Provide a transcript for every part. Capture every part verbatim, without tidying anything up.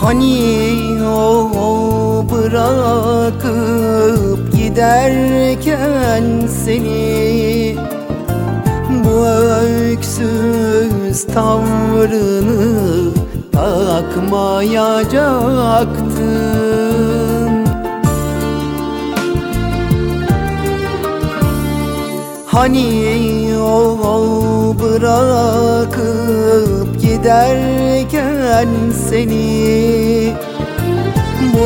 Hani o bırakıp giderken seni, bu öksüz tavrını takmayacaktın. Hani o bırakıp giderken seni, bu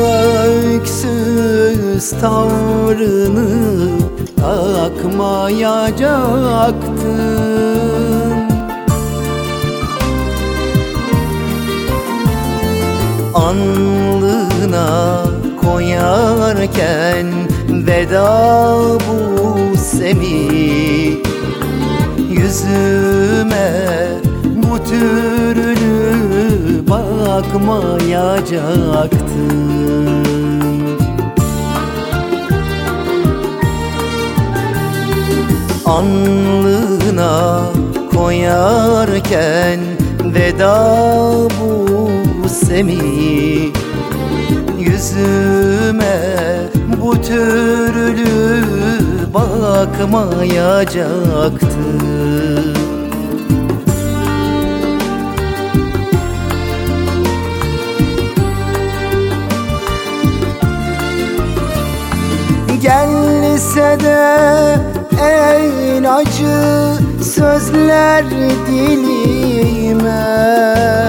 öksüz tavrını takmayacaktın. Alnına koyarken veda bu semi, yüzüme bu türlü bakmayacaktın. Alnına koyarken veda bu semi, yüzüme bu türlü bakmayacaktın. Gelse de en acı sözler dilime,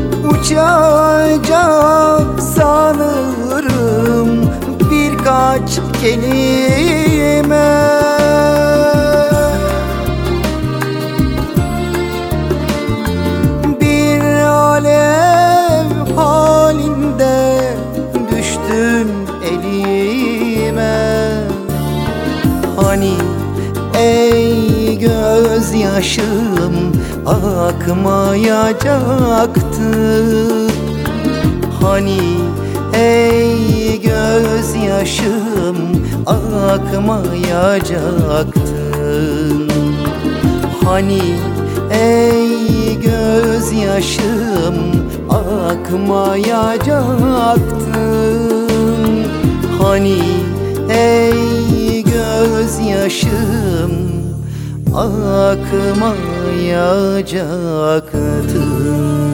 uçacak sanırım birkaç kelime. Bir alev halinde düştün elime. Hani ey gözyaşım akmayacaktı? Hani ey gözyaşım akmayacaktın? Hani ey gözyaşım akmayacaktın? Hani ey gözyaşım akmayacaktın?